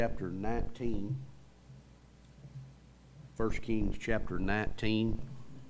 Chapter 19, 1 Kings chapter 19.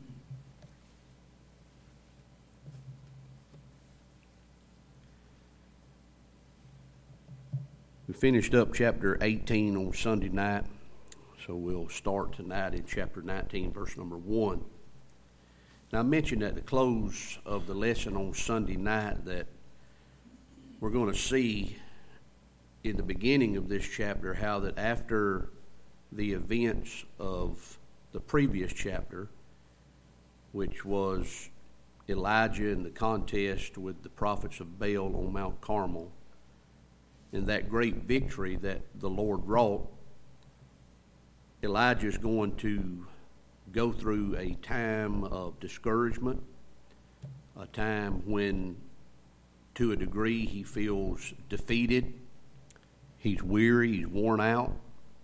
We finished up chapter 18 on Sunday night, so we'll start tonight in chapter 19, verse number 1. Now, I mentioned at the close of the lesson on Sunday night that we're going to see in the beginning of this chapter how that after the events of the previous chapter, which was Elijah and the contest with the prophets of Baal on Mount Carmel, and that great victory that the Lord wrought, Elijah is going to go through a time of discouragement, a time when to a degree he feels defeated. He's weary, he's worn out,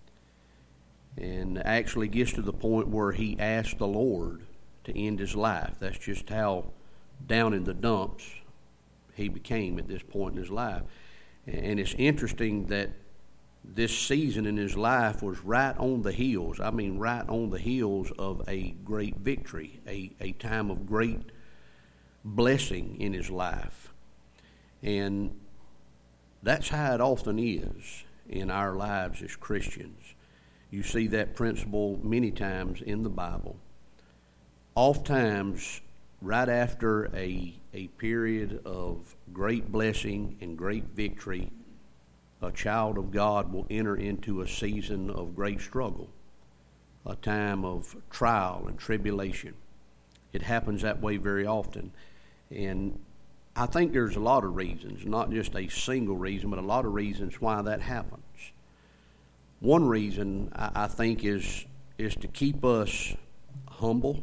and actually gets to the point where he asks the Lord to end his life. That's just how down in the dumps he became at this point in his life. And it's interesting that this season in his life was right on the heels, right on the heels of a great victory, a time of great blessing in his life. And that's how it often is in our lives as Christians. You see that principle many times in the Bible. Oftentimes, right after a period of great blessing and great victory, a child of God will enter into a season of great struggle, a time of trial and tribulation. It happens that way very often. And I think there's a lot of reasons, not just a single reason, but a lot of reasons why that happens. One reason I think is to keep us humble,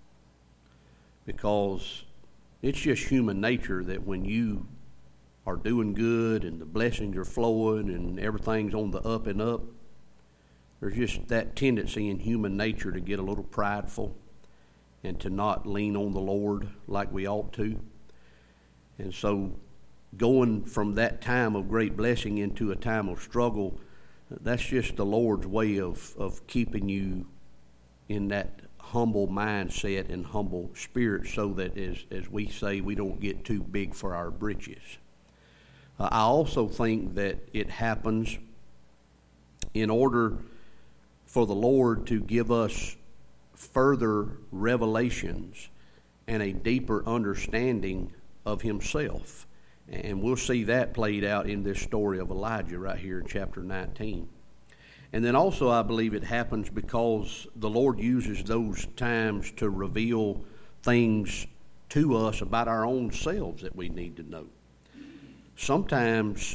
because it's just human nature that when you are doing good and the blessings are flowing and everything's on the up and up, there's just that tendency in human nature to get a little prideful and to not lean on the Lord like we ought to. And so going from that time of great blessing into a time of struggle, that's just the Lord's way of keeping you in that humble mindset and humble spirit, so that, as we say, we don't get too big for our britches. I also think that it happens in order for the Lord to give us further revelations and a deeper understanding of himself. And we'll see that played out in this story of Elijah right here in chapter 19. And then also I believe it happens because the Lord uses those times to reveal things to us about our own selves that we need to know. Sometimes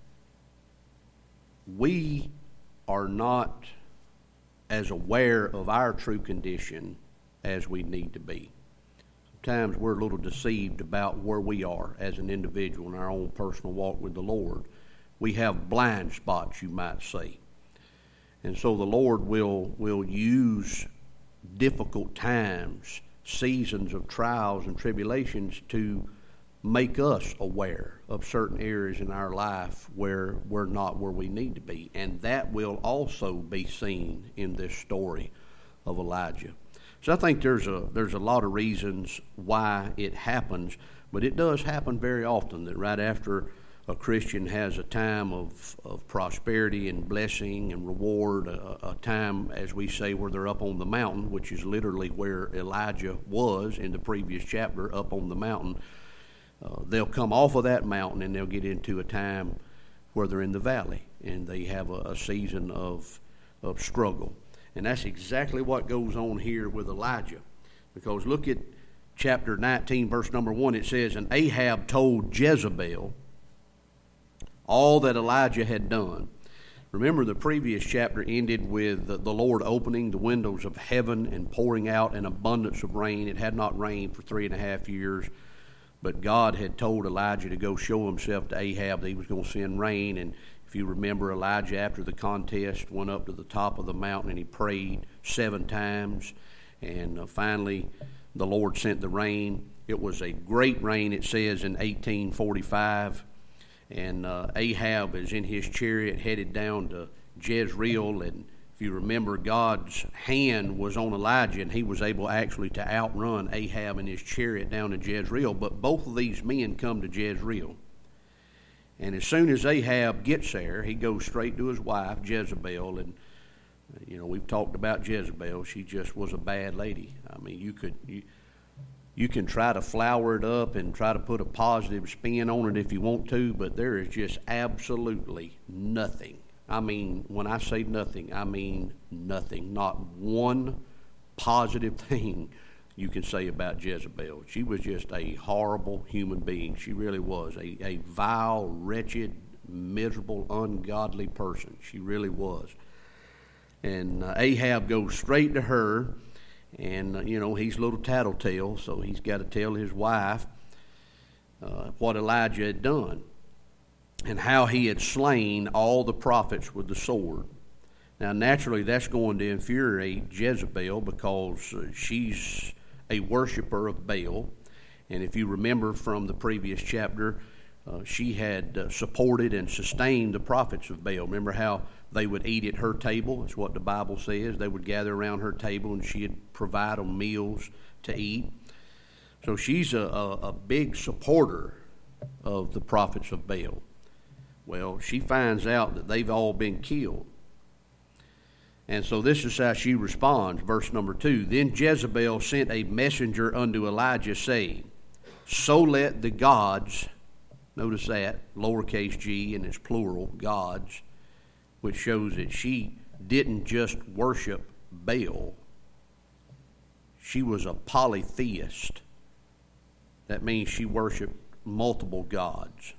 we are not as aware of our true condition as we need to be. Sometimes we're a little deceived about where we are as an individual in our own personal walk with the Lord. We have blind spots, you might say. And so the Lord will use difficult times, seasons of trials and tribulations to make us aware of certain areas in our life where we're not where we need to be. And that will also be seen in this story of Elijah. So I think there's a lot of reasons why it happens, but it does happen very often that right after a Christian has a time of prosperity and blessing and reward, a time, as we say, where they're up on the mountain, which is literally where Elijah was in the previous chapter, up on the mountain. They'll come off of that mountain and they'll get into a time where they're in the valley and they have a season of struggle. And that's exactly what goes on here with Elijah. Because look at chapter 19, verse number 1. It says, "And Ahab told Jezebel all that Elijah had done." Remember, the previous chapter ended with the Lord opening the windows of heaven and pouring out an abundance of rain. It had not rained for 3.5 years, but God had told Elijah to go show himself to Ahab that he was going to send rain. And if you remember, Elijah, after the contest, went up to the top of the mountain and he prayed 7 times. And finally, the Lord sent the rain. It was a great rain, it says, in 1845. And Ahab is in his chariot headed down to Jezreel, and if you remember, God's hand was on Elijah, and he was able actually to outrun Ahab and his chariot down to Jezreel. But both of these men come to Jezreel. And as soon as Ahab gets there, he goes straight to his wife, Jezebel. And, we've talked about Jezebel. She just was a bad lady. I mean, you can try to flower it up and try to put a positive spin on it if you want to, but there is just absolutely nothing. I mean, when I say nothing, I mean nothing. Not one positive thing you can say about Jezebel. She was just a horrible human being. She really was. A vile, wretched, miserable, ungodly person. She really was. And Ahab goes straight to her, and, he's a little tattletale, so he's got to tell his wife what Elijah had done and how he had slain all the prophets with the sword. Now, naturally, that's going to infuriate Jezebel because she's a worshiper of Baal. And if you remember from the previous chapter, she had supported and sustained the prophets of Baal. Remember how they would eat at her table? That's what the Bible says. They would gather around her table, and she'd provide them meals to eat. So she's a big supporter of the prophets of Baal. Well, she finds out that they've all been killed. And so this is how she responds, verse number 2. Then Jezebel sent a messenger unto Elijah, saying, So let the gods, notice that, lowercase g, and it's plural, gods, which shows that she didn't just worship Baal. She was a polytheist. That means she worshiped multiple gods.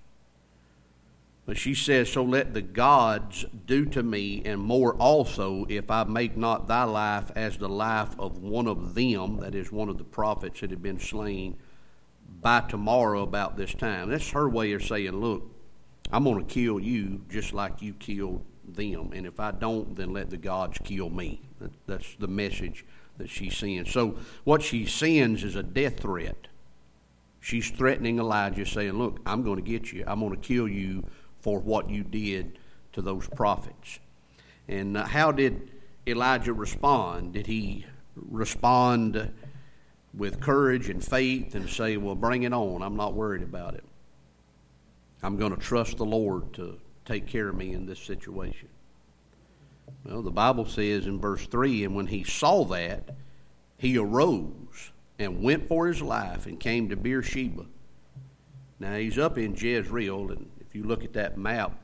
But she says, So let the gods do to me, and more also, if I make not thy life as the life of one of them, that is one of the prophets that had been slain, by tomorrow about this time. That's her way of saying, look, I'm going to kill you just like you killed them. And if I don't, then let the gods kill me. That's the message that she sends. So what she sends is a death threat. She's threatening Elijah, saying, look, I'm going to get you. I'm going to kill you for what you did to those prophets. And how did Elijah respond? Did he respond with courage and faith and say, well, bring it on, I'm not worried about it? I'm going to trust the Lord to take care of me in this situation. Well, the Bible says in verse 3, and when he saw that, he arose and went for his life and came to Beersheba. Now, he's up in Jezreel, and if you look at that map,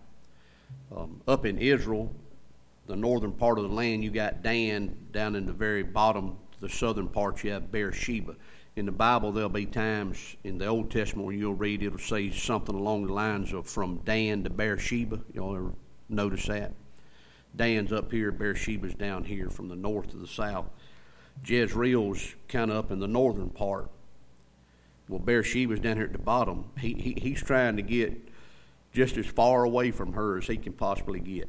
up in Israel, the northern part of the land, you got Dan. Down in the very bottom, the southern part, you have Beersheba. In the Bible, there'll be times in the Old Testament where you'll read, it'll say something along the lines of from Dan to Beersheba. Y'all ever notice that? Dan's up here, Beersheba's down here from the north to the south. Jezreel's kind of up in the northern part. Well, Beersheba's down here at the bottom. He's trying to get just as far away from her as he can possibly get.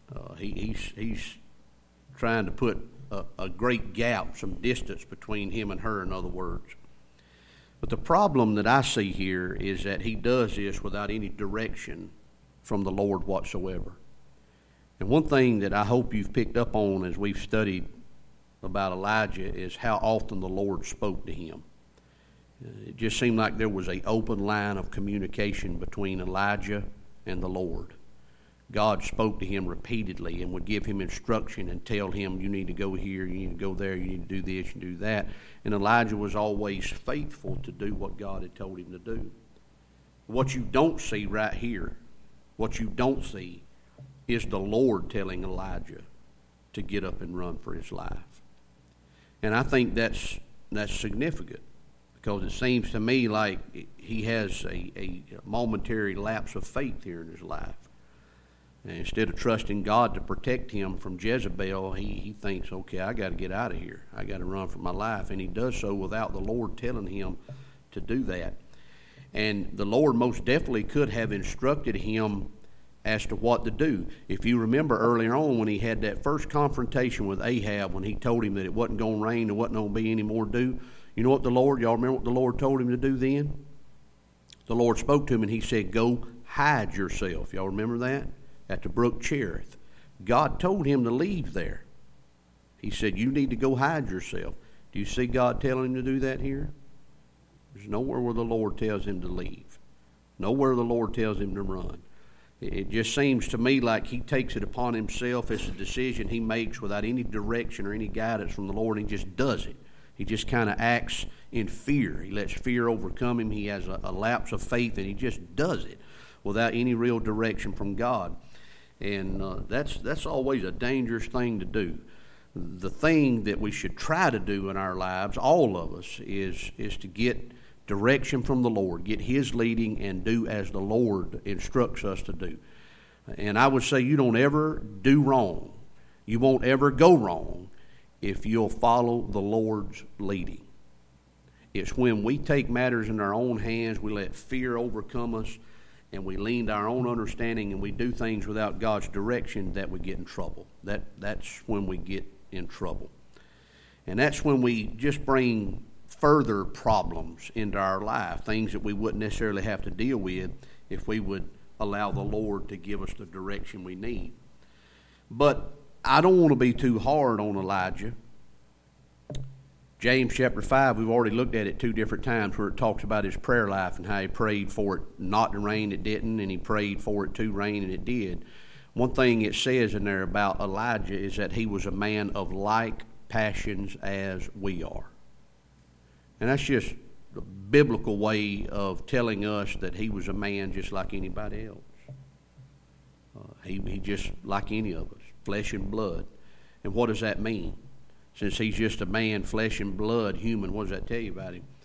He's trying to put a great gap, some distance between him and her, in other words. But the problem that I see here is that he does this without any direction from the Lord whatsoever. And one thing that I hope you've picked up on as we've studied about Elijah is how often the Lord spoke to him. It just seemed like there was an open line of communication between Elijah and the Lord. God spoke to him repeatedly and would give him instruction and tell him, you need to go here, you need to go there, you need to do this and do that. And Elijah was always faithful to do what God had told him to do. What you don't see right here, what you don't see, is the Lord telling Elijah to get up and run for his life. And I think that's significant, because it seems to me like he has a momentary lapse of faith here in his life. And instead of trusting God to protect him from Jezebel, he thinks, okay, I got to get out of here. I got to run for my life. And he does so without the Lord telling him to do that. And the Lord most definitely could have instructed him as to what to do. If you remember earlier on when he had that first confrontation with Ahab, when he told him that it wasn't going to rain, there wasn't going to be any more dew, you know what y'all remember what the Lord told him to do then? The Lord spoke to him and he said, go hide yourself. Y'all remember that? At the brook Cherith. God told him to leave there. He said, you need to go hide yourself. Do you see God telling him to do that here? There's nowhere where the Lord tells him to leave. Nowhere the Lord tells him to run. It just seems to me like he takes it upon himself. It's a decision he makes without any direction or any guidance from the Lord, and he just does it. He just kind of acts in fear. He lets fear overcome him. He has a lapse of faith, and he just does it without any real direction from God. And that's always a dangerous thing to do. The thing that we should try to do in our lives, all of us, is to get direction from the Lord, get His leading, and do as the Lord instructs us to do. And I would say you don't ever do wrong. You won't ever go wrong if you'll follow the Lord's leading. It's when we take matters in our own hands, we let fear overcome us, and we lean to our own understanding, and we do things without God's direction, that we get in trouble. That's when we get in trouble. And that's when we just bring further problems into our life, things that we wouldn't necessarily have to deal with if we would allow the Lord to give us the direction we need. But I don't want to be too hard on Elijah. James chapter 5, we've already looked at it 2 different times, where it talks about his prayer life and how he prayed for it not to rain, it didn't, and he prayed for it to rain, and it did. One thing it says in there about Elijah is that he was a man of like passions as we are. And that's just the biblical way of telling us that he was a man just like anybody else. He just like any of us, flesh and blood. And what does that mean? Since he's just a man, flesh and blood, human, what does that tell you about him?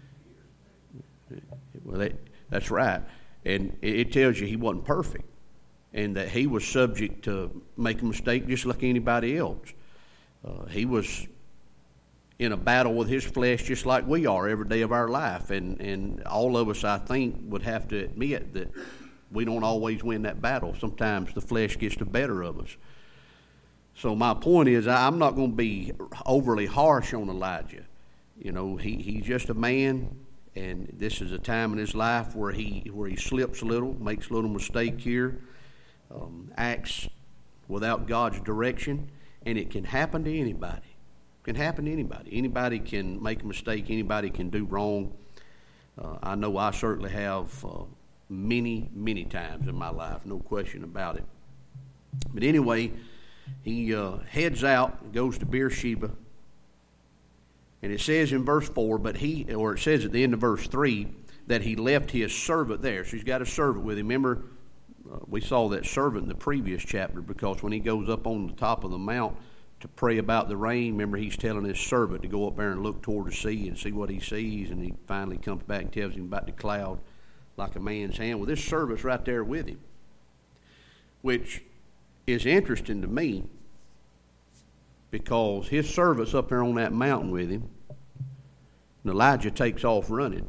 Well, that's right. And it tells you he wasn't perfect, and that he was subject to make a mistake just like anybody else. He was in a battle with his flesh just like we are every day of our life. And all of us, I think, would have to admit that we don't always win that battle. Sometimes the flesh gets the better of us. So my point is, I'm not going to be overly harsh on Elijah. You know, he's just a man, and this is a time in his life where he slips a little, makes a little mistake here, acts without God's direction, and it can happen to anybody. It can happen to anybody. Anybody can make a mistake. Anybody can do wrong. I know I certainly have many, many times in my life, no question about it. But anyway, he heads out, goes to Beersheba, and it says in verse 4, it says at the end of verse 3, that he left his servant there. So he's got a servant with him. Remember, we saw that servant in the previous chapter, because when he goes up on the top of the mount to pray about the rain, remember, he's telling his servant to go up there and look toward the sea and see what he sees, and he finally comes back and tells him about the cloud like a man's hand. Well, this servant's right there with him, which is interesting to me, because his servant's up there on that mountain with him, and Elijah takes off running,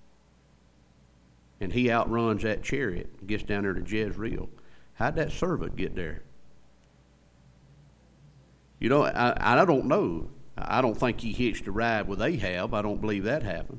and he outruns that chariot and gets down there to Jezreel. How'd that servant get there? You know, I don't know. I don't think he hitched a ride with Ahab. I don't believe that happened.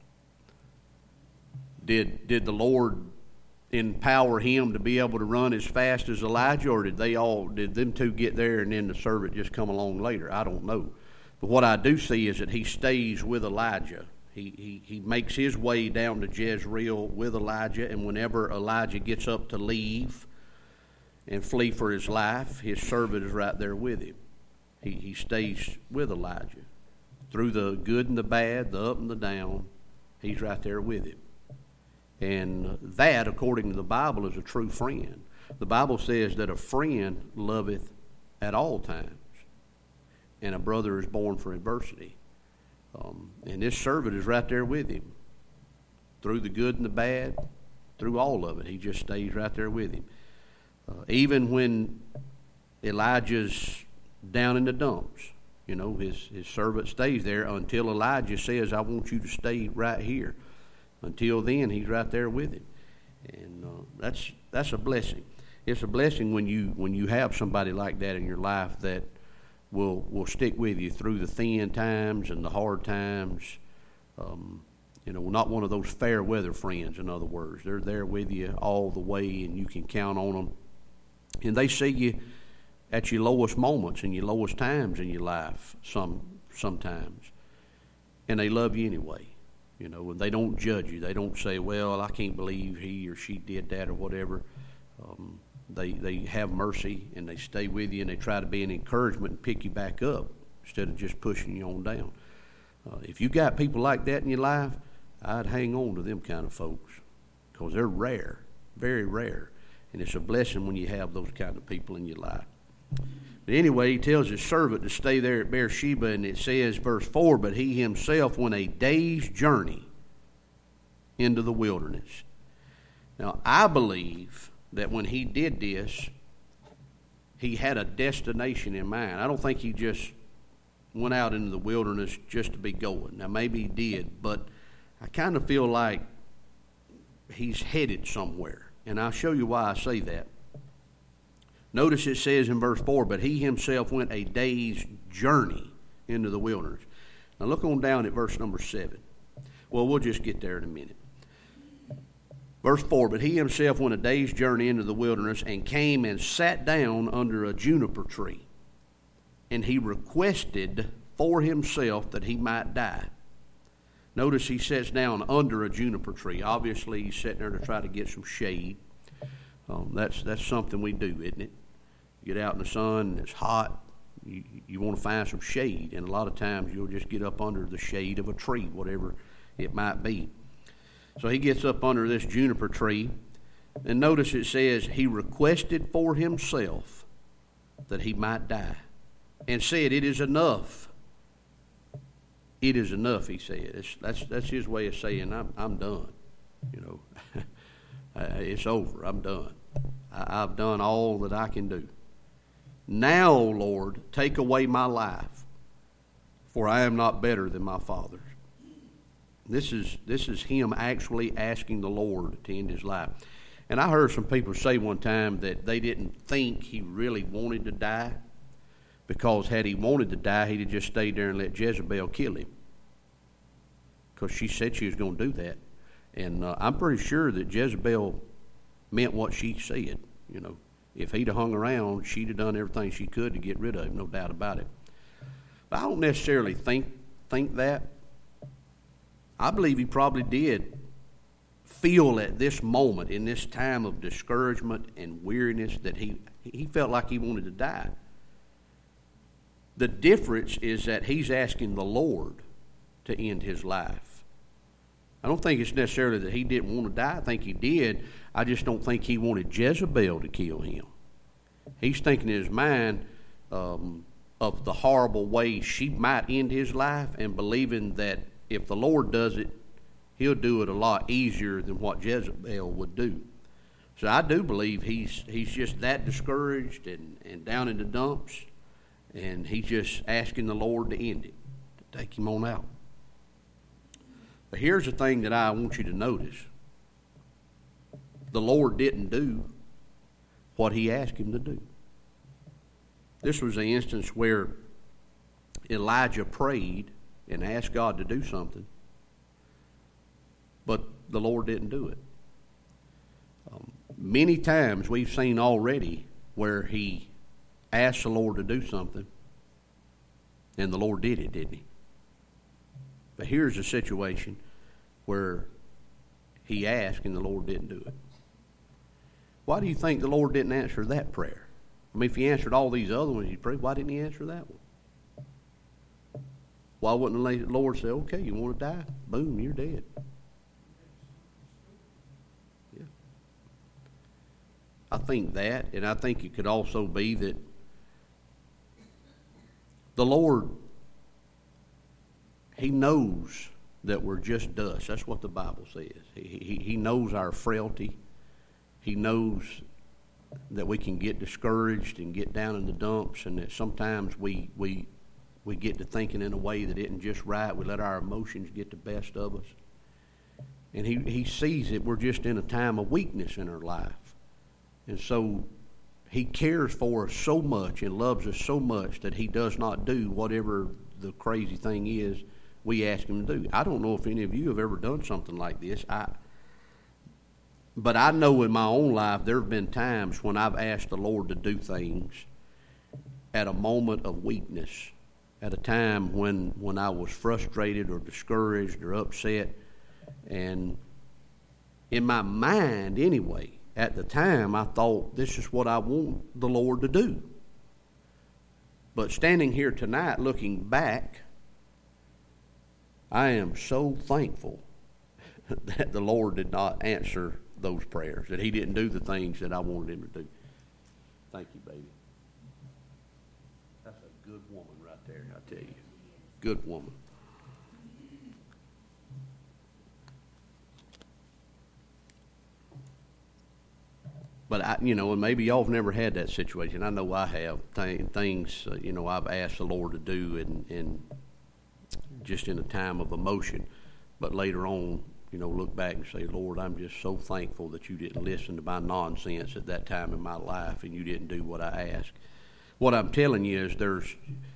Did the Lord empower him to be able to run as fast as Elijah, or did them two get there and then the servant just come along later? I don't know. But what I do see is that he stays with Elijah. He makes his way down to Jezreel with Elijah, and whenever Elijah gets up to leave and flee for his life, his servant is right there with him. He stays with Elijah. Through the good and the bad, the up and the down, he's right there with him. And that, according to the Bible, is a true friend. The Bible says that a friend loveth at all times, and a brother is born for adversity. And this servant is right there with him. Through the good and the bad, through all of it, he just stays right there with him. Even when Elijah's down in the dumps, you know, his servant stays there until Elijah says, I want you to stay right here. Until then, he's right there with him. And that's a blessing. It's a blessing when you have somebody like that in your life that will stick with you through the thin times and the hard times. You know, not one of those fair weather friends, in other words. They're there with you all the way, and you can count on them. And they see you at your lowest moments and your lowest times in your life sometimes. And they love you anyway. You know, and they don't judge you. They don't say, well, I can't believe he or she did that or whatever. They have mercy, and they stay with you, and they try to be an encouragement and pick you back up instead of just pushing you on down. If you got people like that in your life, I'd hang on to them kind of folks, because they're rare, very rare. And it's a blessing when you have those kind of people in your life. But anyway, he tells his servant to stay there at Beersheba, and it says, verse 4, but he himself went a day's journey into the wilderness. Now, I believe that when he did this, he had a destination in mind. I don't think he just went out into the wilderness just to be going. Now, maybe he did, but I kind of feel like he's headed somewhere. And I'll show you why I say that. Notice it says in verse 4, but he himself went a day's journey into the wilderness. Now look on down at verse number 7. Well, we'll just get there in a minute. Verse 4, but he himself went a day's journey into the wilderness and came and sat down under a juniper tree. And he requested for himself that he might die. Notice he sits down under a juniper tree. Obviously, he's sitting there to try to get some shade. That's something we do, isn't it? Get out in the sun, and it's hot. You want to find some shade, and a lot of times you'll just get up under the shade of a tree, whatever it might be. So he gets up under this juniper tree, and notice it says he requested for himself that he might die, and said, "It is enough. It is enough," he said. That's his way of saying, I'm done. You know, it's over. I'm done. I've done all that I can do. Now, Lord, take away my life, for I am not better than my fathers. This is him actually asking the Lord to end his life. And I heard some people say one time that they didn't think he really wanted to die, because had he wanted to die, he'd have just stayed there and let Jezebel kill him, because she said she was going to do that. And I'm pretty sure that Jezebel meant what she said. You know, if he'd have hung around, she'd have done everything she could to get rid of him, no doubt about it. But I don't necessarily think that. I believe he probably did feel at this moment, in this time of discouragement and weariness, that he felt like he wanted to die. The difference is that he's asking the Lord to end his life. I don't think it's necessarily that he didn't want to die. I think he did. I just don't think he wanted Jezebel to kill him. He's thinking in his mind of the horrible way she might end his life, and believing that if the Lord does it, he'll do it a lot easier than what Jezebel would do. So I do believe he's just that discouraged and down in the dumps, and he's just asking the Lord to end it, to take him on out. But here's the thing that I want you to notice. The Lord didn't do what he asked him to do. This was an instance where Elijah prayed and asked God to do something, but the Lord didn't do it. Many times we've seen already where he asked the Lord to do something, and the Lord did it, didn't he? But here's a situation where he asked and the Lord didn't do it. Why do you think the Lord didn't answer that prayer? I mean, if he answered all these other ones he prayed, why didn't he answer that one? Why wouldn't the Lord say, okay, you want to die? Boom, you're dead. Yeah. I think that, and I think it could also be that the Lord, he knows that we're just dust. That's what the Bible says. He knows our frailty. He knows that we can get discouraged and get down in the dumps, and that sometimes we get to thinking in a way that isn't just right. We let our emotions get the best of us. And he sees that we're just in a time of weakness in our life. And so he cares for us so much and loves us so much that he does not do whatever the crazy thing is we ask him to do. I don't know if any of you have ever done something like this. But I know in my own life there have been times when I've asked the Lord to do things, at a moment of weakness, at a time when I was frustrated or discouraged or upset. And in my mind anyway, at the time, I thought, this is what I want the Lord to do. But standing here tonight, looking back, I am so thankful that the Lord did not answer those prayers, that He didn't do the things that I wanted Him to do. Thank you, baby. That's a good woman right there, I tell you. Good woman. But, and maybe y'all have never had that situation. I know I have. Things, I've asked the Lord to do and just in a time of emotion. But later on, look back and say, Lord, I'm just so thankful that you didn't listen to my nonsense at that time in my life and you didn't do what I asked. What I'm telling you is there's,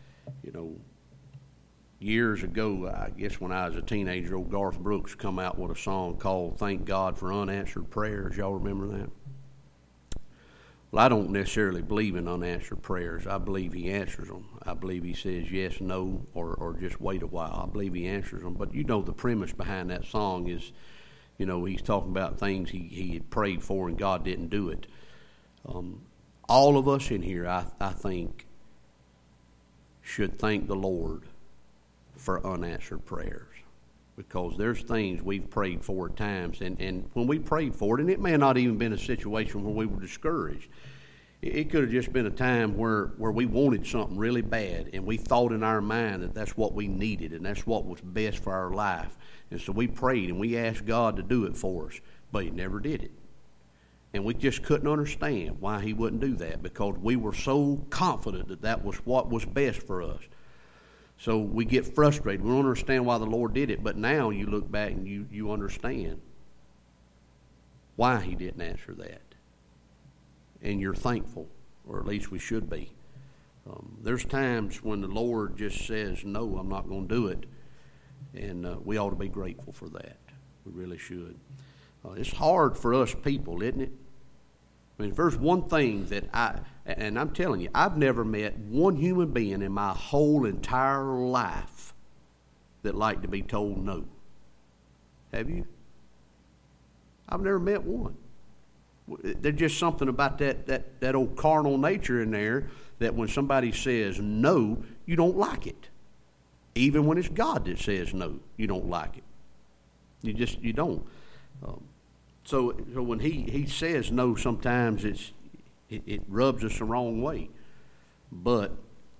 years ago, I guess when I was a teenager, old Garth Brooks come out with a song called Thank God for Unanswered Prayers. Y'all remember that? Well, I don't necessarily believe in unanswered prayers. I believe He answers them. I believe He says yes, no, or just wait a while. I believe He answers them. But the premise behind that song is, He's talking about things he had prayed for and God didn't do it. All of us in here, I think, should thank the Lord for unanswered prayers. Because there's things we've prayed for at times, and when we prayed for it, and it may not even been a situation where we were discouraged. It could have just been a time where we wanted something really bad, and we thought in our mind that that's what we needed, and that's what was best for our life. And so we prayed, and we asked God to do it for us, but He never did it. And we just couldn't understand why He wouldn't do that, because we were so confident that that was what was best for us. So we get frustrated. We don't understand why the Lord did it. But now you look back and you understand why He didn't answer that. And you're thankful, or at least we should be. There's times when the Lord just says, no, I'm not going to do it. And we ought to be grateful for that. We really should. It's hard for us people, isn't it? I mean, if there's one thing that and I'm telling you, I've never met one human being in my whole entire life that liked to be told no. Have you? I've never met one. There's just something about that old carnal nature in there that when somebody says no, you don't like it. Even when it's God that says no, you don't like it. You don't. So when he says no, sometimes it rubs us the wrong way. But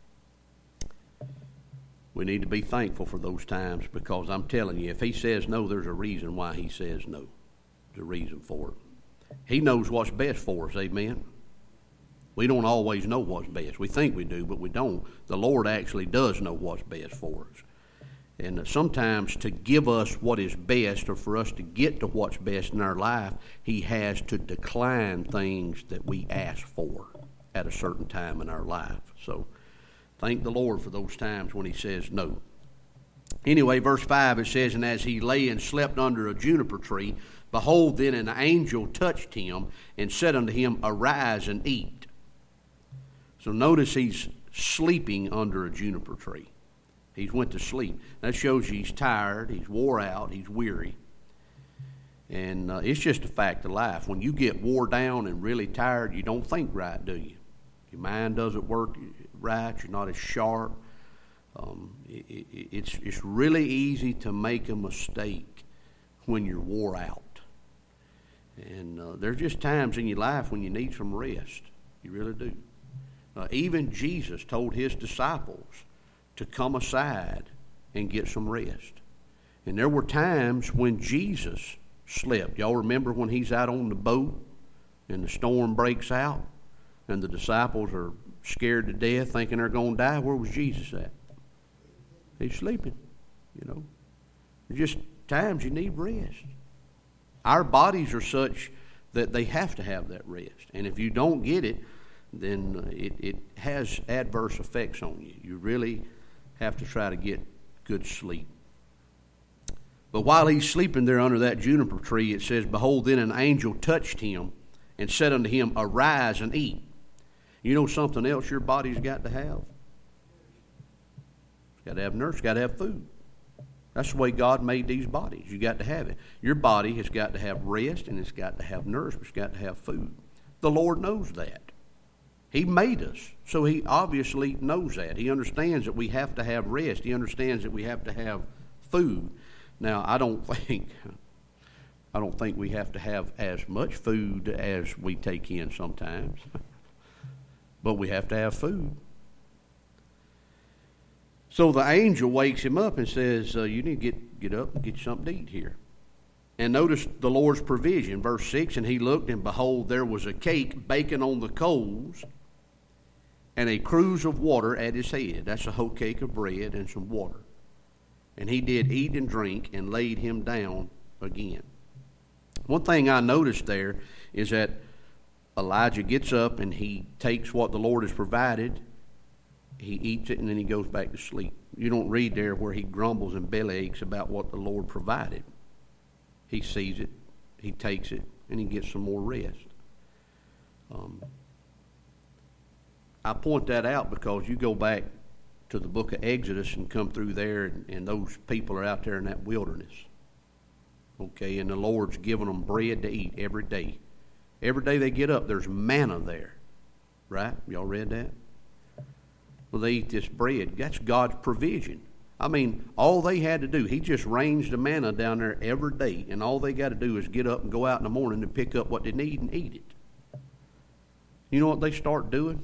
we need to be thankful for those times, because I'm telling you, if He says no, there's a reason why He says no. There's a reason for it. He knows what's best for us, amen? We don't always know what's best. We think we do, but we don't. The Lord actually does know what's best for us. And sometimes to give us what is best, or for us to get to what's best in our life, He has to decline things that we ask for at a certain time in our life. So thank the Lord for those times when He says no. Anyway, verse 5, it says, And as he lay and slept under a juniper tree, behold, then an angel touched him and said unto him, Arise and eat. So notice he's sleeping under a juniper tree. He's went to sleep. That shows you he's tired, he's wore out, he's weary. And it's just a fact of life. When you get wore down and really tired, you don't think right, do you? Your mind doesn't work right. You're not as sharp. It's really easy to make a mistake when you're wore out. And there's just times in your life when you need some rest. You really do. Even Jesus told His disciples to come aside and get some rest. And there were times when Jesus slept. Y'all remember when He's out on the boat and the storm breaks out and the disciples are scared to death thinking they're going to die? Where was Jesus at? He's sleeping, There's just times you need rest. Our bodies are such that they have to have that rest. And if you don't get it, then it has adverse effects on you. You really have to try to get good sleep. But while he's sleeping there under that juniper tree, it says, Behold, then an angel touched him and said unto him, Arise and eat. You know something else your body's got to have? It's got to have nurse, it's got to have food. That's the way God made these bodies. You got to have it. Your body has got to have rest, and it's got to have nourishment. It's got to have food. The Lord knows that. He made us, so He obviously knows that. He understands that we have to have rest. He understands that we have to have food. Now, I don't think we have to have as much food as we take in sometimes, but we have to have food. So the angel wakes him up and says, you need to get up and get something to eat here. And notice the Lord's provision. Verse 6, and he looked, and behold, there was a cake baking on the coals, and a cruse of water at his head. That's a whole cake of bread and some water. And he did eat and drink, and laid him down again. One thing I noticed there is that Elijah gets up, and he takes what the Lord has provided. He eats it, and then he goes back to sleep. You don't read there where he grumbles and bellyaches about what the Lord provided. He sees it, he takes it, and he gets some more rest. I point that out because you go back to the book of Exodus and come through there, and those people are out there in that wilderness. Okay, and the Lord's giving them bread to eat every day. Every day they get up, there's manna there. Right? Y'all read that? Well, they eat this bread. That's God's provision. I mean, all they had to do, He just rains the manna down there every day, and all they got to do is get up and go out in the morning and pick up what they need and eat it. You know what they start doing?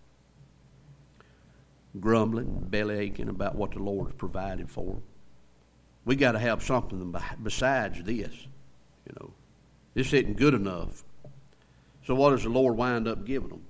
Grumbling, belly aching about what the Lord's provided for them. We got to have something besides this. You know, this isn't good enough. So what does the Lord wind up giving them?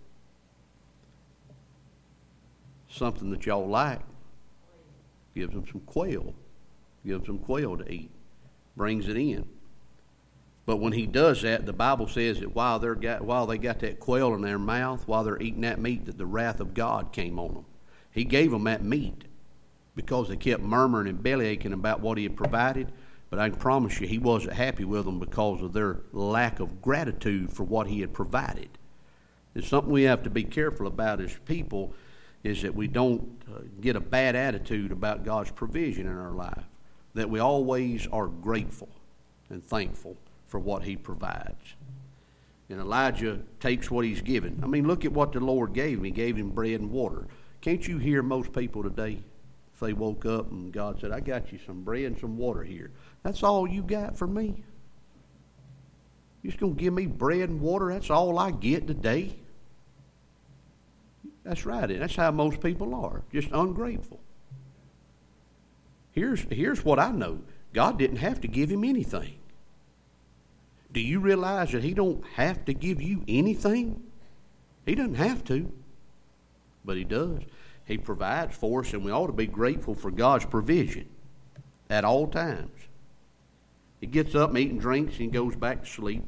Something that y'all like. Gives them some quail. Gives them quail to eat. Brings it in. But when He does that, the Bible says that while they got that quail in their mouth, while they're eating that meat, that the wrath of God came on them. He gave them that meat because they kept murmuring and bellyaching about what He had provided. But I can promise you, He wasn't happy with them because of their lack of gratitude for what He had provided. It's something we have to be careful about as people, is that we don't get a bad attitude about God's provision in our life, that we always are grateful and thankful for what He provides. And Elijah takes what he's given. I mean, look at what the Lord gave him. He gave him bread and water. Can't you hear most people today, if they woke up and God said, I got you some bread and some water here. That's all you got for me? You're just going to give me bread and water? That's all I get today? That's right. That's how most people are, just ungrateful. Here's what I know. God didn't have to give him anything. Do you realize that He don't have to give you anything? He doesn't have to, but He does. He provides for us, and we ought to be grateful for God's provision at all times. He gets up and eats and drinks and goes back to sleep.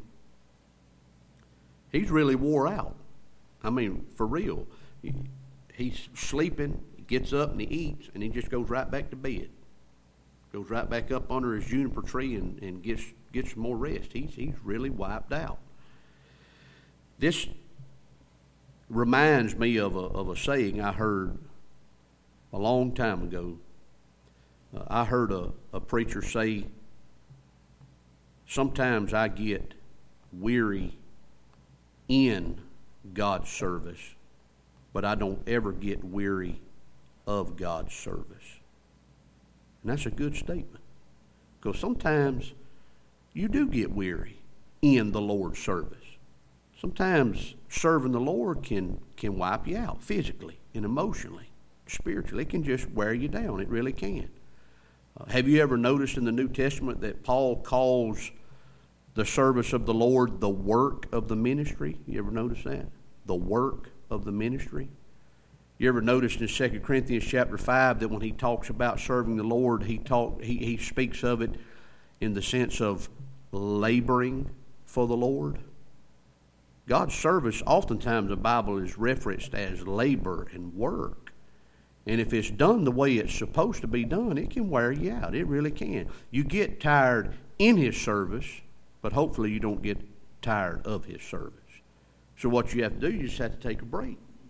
He's really wore out. I mean, for real. He's sleeping, he gets up and he eats, and he just goes right back to bed. Goes right back up under his juniper tree and gets some more rest. He's really wiped out. This reminds me of a saying I heard a long time ago. I heard a preacher say, sometimes I get weary in God's service, but I don't ever get weary of God's service. And that's a good statement. Because sometimes you do get weary in the Lord's service. Sometimes serving the Lord can wipe you out physically and emotionally, spiritually. It can just wear you down. It really can. Have you ever noticed in the New Testament that Paul calls the service of the Lord the work of the ministry? You ever notice that? The work of the ministry. You ever noticed in 2 Corinthians chapter 5 that when he talks about serving the Lord, he speaks of it in the sense of laboring for the Lord? God's service, oftentimes the Bible is referenced as labor and work. And if it's done the way it's supposed to be done, it can wear you out. It really can. You get tired in His service, but hopefully you don't get tired of His service. So what you have to do, you just have to take a break.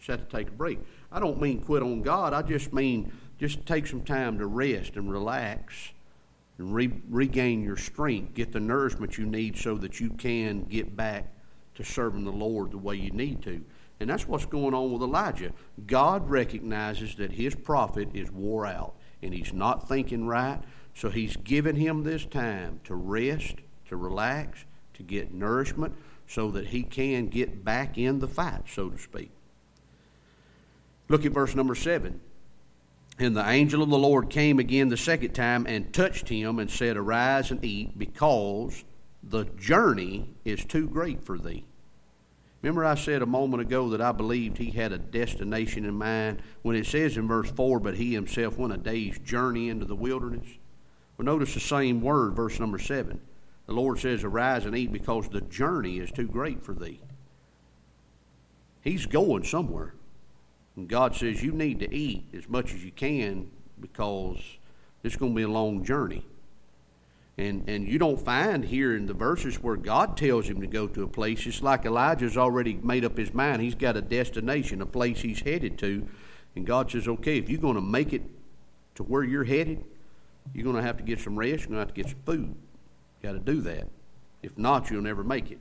Just have to take a break. I don't mean quit on God. I just mean just take some time to rest and relax and regain your strength, get the nourishment you need so that you can get back to serving the Lord the way you need to. And that's what's going on with Elijah. God recognizes that his prophet is wore out and he's not thinking right, so he's given him this time to rest, to relax, to get nourishment so that he can get back in the fight, so to speak. Look at verse number 7. And the angel of the Lord came again the second time and touched him and said, Arise and eat, because the journey is too great for thee. Remember I said a moment ago that I believed he had a destination in mind when it says in verse 4, but he himself went a day's journey into the wilderness. Well, notice the same word, verse number 7. The Lord says, Arise and eat, because the journey is too great for thee. He's going somewhere. And God says, you need to eat as much as you can because it's going to be a long journey. And you don't find here in the verses where God tells him to go to a place. It's like Elijah's already made up his mind. He's got a destination, a place he's headed to. And God says, okay, if you're going to make it to where you're headed, you're going to have to get some rest. You're going to have to get some food. You got to do that. If not, you'll never make it.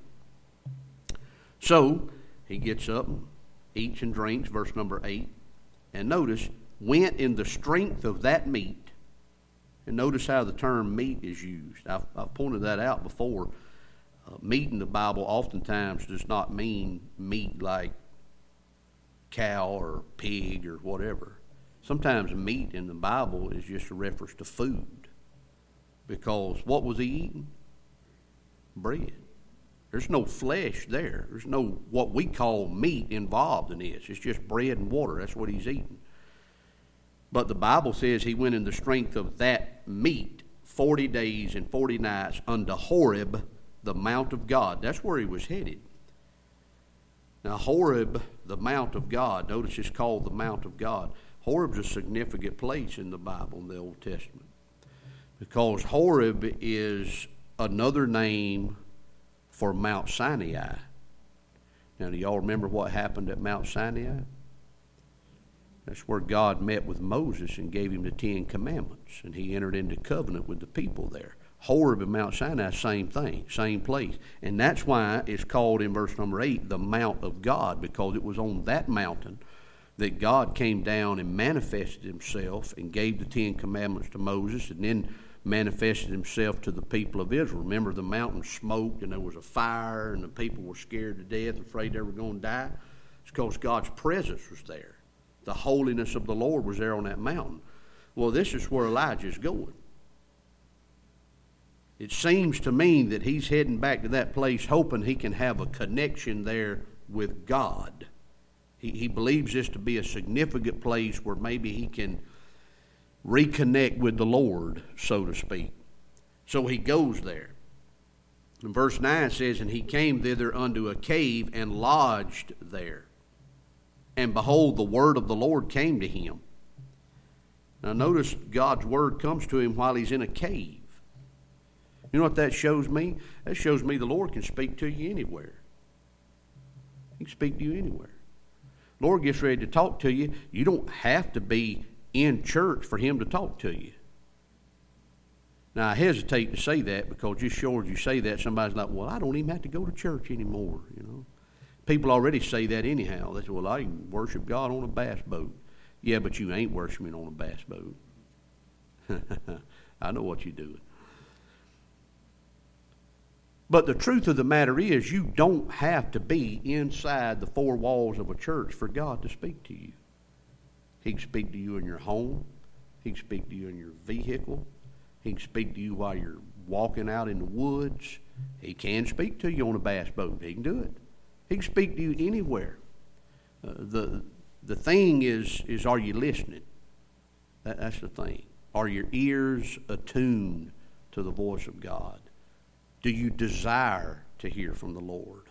So he gets up and eats and drinks, verse number 8. And notice, went in the strength of that meat. And notice how the term meat is used. I've pointed that out before. Meat in the Bible oftentimes does not mean meat like cow or pig or whatever. Sometimes meat in the Bible is just a reference to food. Because what was he eating? Bread. There's no flesh there. There's no what we call meat involved in this. It's just bread and water. That's what he's eating. But the Bible says he went in the strength of that meat 40 days and 40 nights unto Horeb, the mount of God. That's where he was headed. Now Horeb, the mount of God, notice it's called the mount of God. Horeb's a significant place in the Bible, in the Old Testament. Because Horeb is another name for Mount Sinai. Now, do y'all remember what happened at Mount Sinai? That's where God met with Moses and gave him the 10 Commandments, and he entered into covenant with the people there. Horeb and Mount Sinai, same thing, same place. And that's why it's called in verse number 8, the Mount of God, because it was on that mountain that God came down and manifested himself and gave the 10 Commandments to Moses, and then manifested himself to the people of Israel. Remember, the mountain smoked and there was a fire and the people were scared to death, afraid they were going to die. It's because God's presence was there. The holiness of the Lord was there on that mountain. Well, this is where Elijah is going. It seems to me that he's heading back to that place hoping he can have a connection there with God. He believes this to be a significant place where maybe he can reconnect with the Lord, so to speak. So he goes there. And verse 9 says, And he came thither unto a cave and lodged there. And behold, the word of the Lord came to him. Now notice God's word comes to him while he's in a cave. You know what that shows me? That shows me the Lord can speak to you anywhere. He can speak to you anywhere. Lord gets ready to talk to you. You don't have to be in church for him to talk to you. Now, I hesitate to say that because just sure as you say that, somebody's like, well, I don't even have to go to church anymore, you know. People already say that anyhow. They say, well, I can worship God on a bass boat. Yeah, but you ain't worshiping on a bass boat. I know what you're doing. But the truth of the matter is you don't have to be inside the four walls of a church for God to speak to you. He can speak to you in your home. He can speak to you in your vehicle. He can speak to you while you're walking out in the woods. He can speak to you on a bass boat. He can do it. He can speak to you anywhere. The thing is are you listening? That's the thing. Are your ears attuned to the voice of God? Do you desire to hear from the Lord?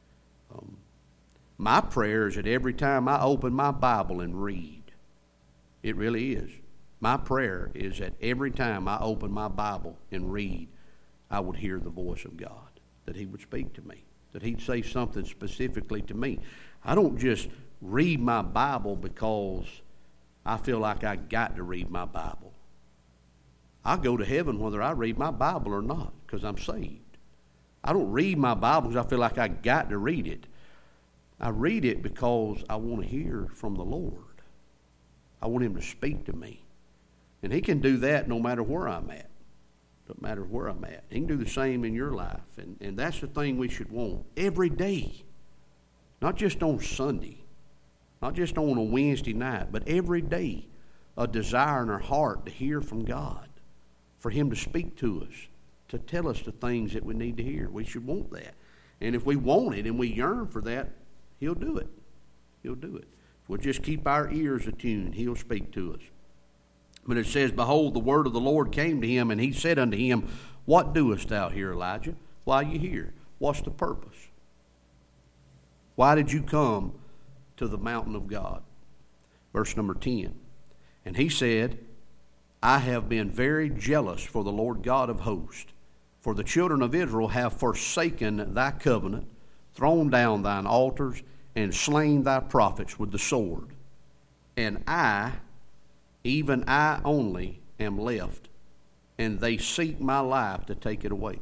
My prayer is that every time I open my Bible and read, it really is. My prayer is that every time I open my Bible and read, I would hear the voice of God, that he would speak to me, that he'd say something specifically to me. I don't just read my Bible because I feel like I got to read my Bible. I go to heaven whether I read my Bible or not because I'm saved. I don't read my Bible because I feel like I got to read it. I read it because I want to hear from the Lord. I want Him to speak to me. And He can do that no matter where I'm at. Doesn't matter where I'm at. He can do the same in your life. And that's the thing we should want every day. Not just on Sunday. Not just on a Wednesday night. But every day. A desire in our heart to hear from God. For Him to speak to us. To tell us the things that we need to hear. We should want that. And if we want it and we yearn for that, He'll do it. He'll do it. If we'll just keep our ears attuned, He'll speak to us. But it says, Behold, the word of the Lord came to him, and he said unto him, What doest thou here, Elijah? Why are you here? What's the purpose? Why did you come to the mountain of God? Verse number 10. And he said, I have been very jealous for the Lord God of hosts, for the children of Israel have forsaken thy covenant, thrown down thine altars, and slain thy prophets with the sword. And I, even I only, am left, and they seek my life to take it away.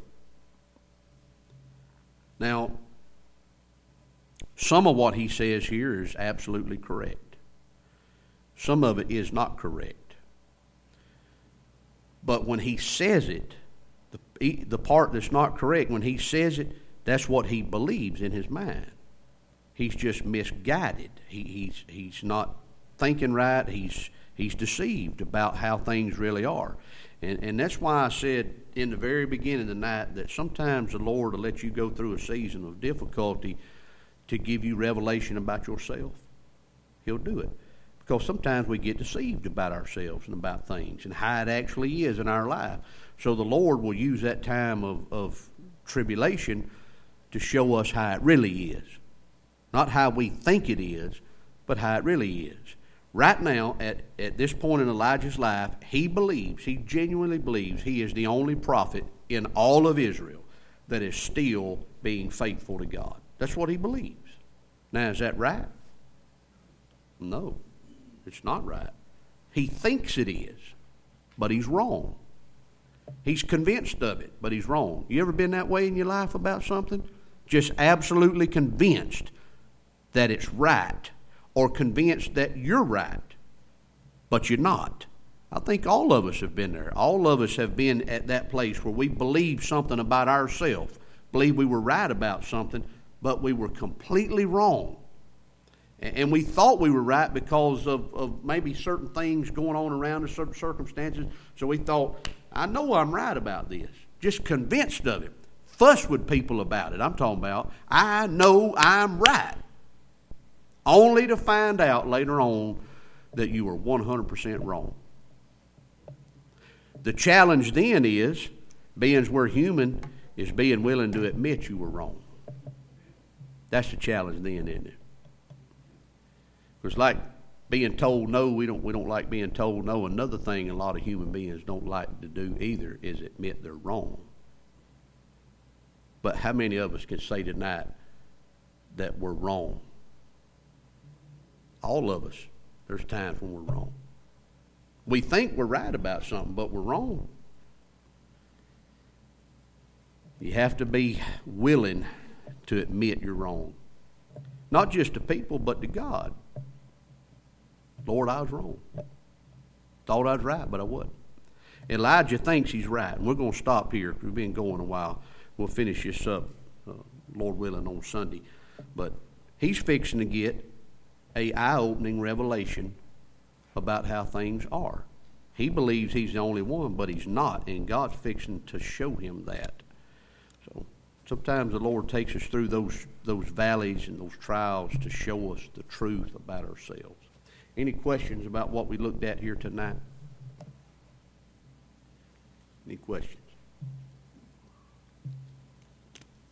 Now, some of what he says here is absolutely correct. Some of it is not correct. But when he says it, the part that's not correct, when he says it, that's what he believes in his mind. He's just misguided. He's not thinking right. He's deceived about how things really are. And that's why I said in the very beginning tonight that sometimes the Lord will let you go through a season of difficulty to give you revelation about yourself. He'll do it. Because sometimes we get deceived about ourselves and about things and how it actually is in our life. So the Lord will use that time of tribulation to show us how it really is. Not how we think it is, but how it really is. Right now, at this point in Elijah's life, he genuinely believes he is the only prophet in all of Israel that is still being faithful to God. That's what he believes. Now, is that right? No, it's not right. He thinks it is, but he's wrong. He's convinced of it, but he's wrong. You ever been that way in your life about something? Just absolutely convinced that it's right, or convinced that you're right, but you're not. I think all of us have been there. All of us have been at that place where we believe something about ourselves, believe we were right about something, but we were completely wrong. And we thought we were right because of maybe certain things going on around us, certain circumstances. So we thought, I know I'm right about this. Just convinced of it. Fuss with people about it. I'm talking about, I know I'm right. Only to find out later on that you were 100% wrong. The challenge then is, being we're human, is being willing to admit you were wrong. That's the challenge then, isn't it? It's like being told no. We don't like being told no. Another thing a lot of human beings don't like to do either is admit they're wrong. But how many of us can say tonight that we're wrong? All of us. There's times when we're wrong. We think we're right about something, but we're wrong. You have to be willing to admit you're wrong. Not just to people, but to God. Lord, I was wrong. Thought I was right, but I wasn't. Elijah thinks he's right. And we're going to stop here. We've been going a while. We'll finish this up, Lord willing, on Sunday. But he's fixing to get an eye-opening revelation about how things are. He believes he's the only one, but he's not. And God's fixing to show him that. So sometimes the Lord takes us through those valleys and those trials to show us the truth about ourselves. Any questions about what we looked at here tonight? Any questions?